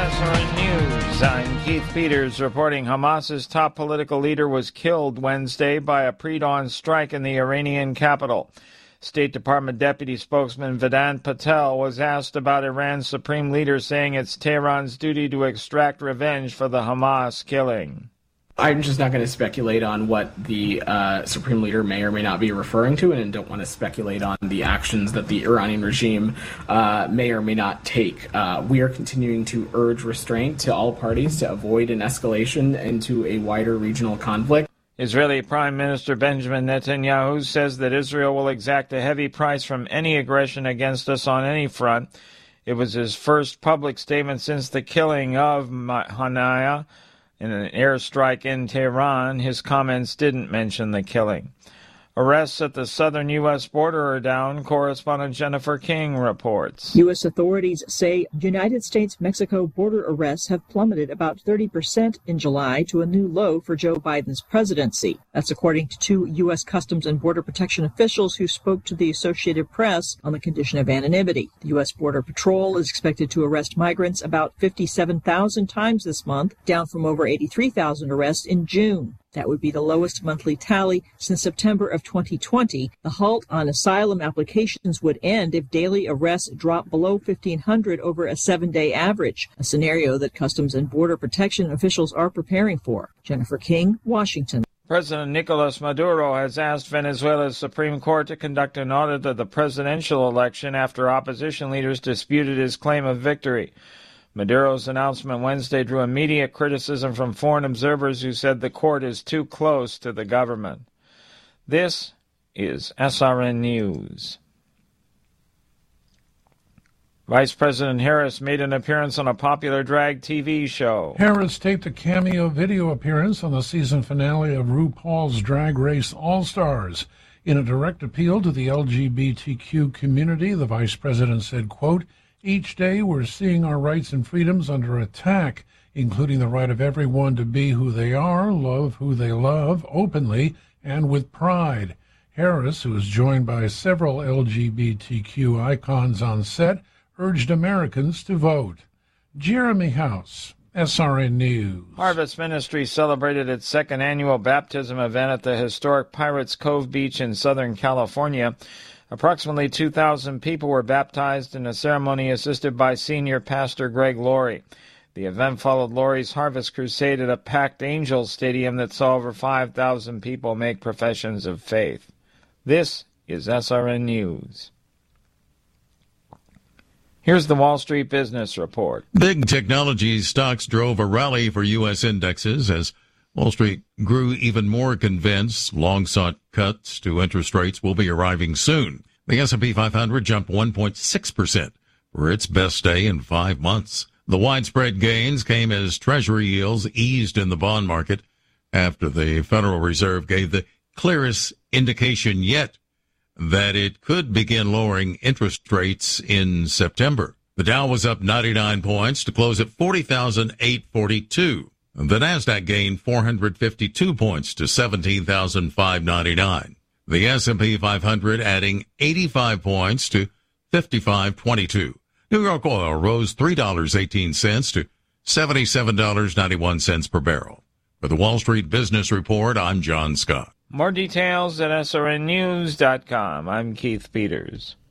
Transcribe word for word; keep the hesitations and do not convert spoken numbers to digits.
S R N News. I'm Keith Peters reporting Hamas's top political leader was killed Wednesday by a pre-dawn strike in the Iranian capital. State Department Deputy Spokesman Vedant Patel was asked about Iran's supreme leader, saying it's Tehran's duty to extract revenge for the Hamas killing. I'm just not going to speculate on what the uh, Supreme Leader may or may not be referring to, and don't want to speculate on the actions that the Iranian regime uh, may or may not take. Uh, we are continuing to urge restraint to all parties to avoid an escalation into a wider regional conflict. Israeli Prime Minister Benjamin Netanyahu says that Israel will exact a heavy price from any aggression against us on any front. It was his first public statement since the killing of Hanaya in an airstrike in Tehran. His comments didn't mention the killing. Arrests at the southern U S border are down. Correspondent Jennifer King reports. U S authorities say United States-Mexico border arrests have plummeted about thirty percent in July to a new low for Joe Biden's presidency. That's according to two U S Customs and Border Protection officials who spoke to the Associated Press on the condition of anonymity. The U S Border Patrol is expected to arrest migrants about fifty-seven thousand times this month, down from over eighty-three thousand arrests in June. That would be the lowest monthly tally since September of twenty twenty. The halt on asylum applications would end if daily arrests drop below fifteen hundred over a seven-day average, a scenario that Customs and Border Protection officials are preparing for. Jennifer King, Washington. President Nicolas Maduro has asked Venezuela's Supreme Court to conduct an audit of the presidential election after opposition leaders disputed his claim of victory. Maduro's announcement Wednesday drew immediate criticism from foreign observers who said the court is too close to the government. This is S R N News. Vice President Harris made an appearance on a popular drag T V show. Harris taped a cameo video appearance on the season finale of RuPaul's Drag Race All-Stars. In a direct appeal to the L G B T Q community, the vice president said, quote, "Each day we're seeing our rights and freedoms under attack, including the right of everyone to be who they are, love who they love, openly and with pride." Harris, who is joined by several L G B T Q icons on set, urged Americans to vote. Jeremy House, S R N News. Harvest Ministry celebrated its second annual baptism event at the historic Pirates Cove Beach in Southern California. Approximately two thousand people were baptized in a ceremony assisted by senior pastor Greg Laurie. The event followed Laurie's Harvest Crusade at a packed Angels Stadium that saw over five thousand people make professions of faith. This is S R N News. Here's the Wall Street Business Report. Big technology stocks drove a rally for U S indexes as Wall Street grew even more convinced long-sought cuts to interest rates will be arriving soon. The S and P five hundred jumped one point six percent for its best day in five months. The widespread gains came as Treasury yields eased in the bond market after the Federal Reserve gave the clearest indication yet that it could begin lowering interest rates in September. The Dow was up ninety-nine points to close at forty thousand eight hundred forty-two. The Nasdaq gained four hundred fifty-two points to seventeen thousand five hundred ninety-nine. The S and P five hundred adding eighty-five points to fifty-five twenty-two. New York oil rose three dollars and eighteen cents to seventy-seven dollars and ninety-one cents per barrel. For the Wall Street Business Report, I'm John Scott. More details at S R N news dot com. I'm Keith Peters.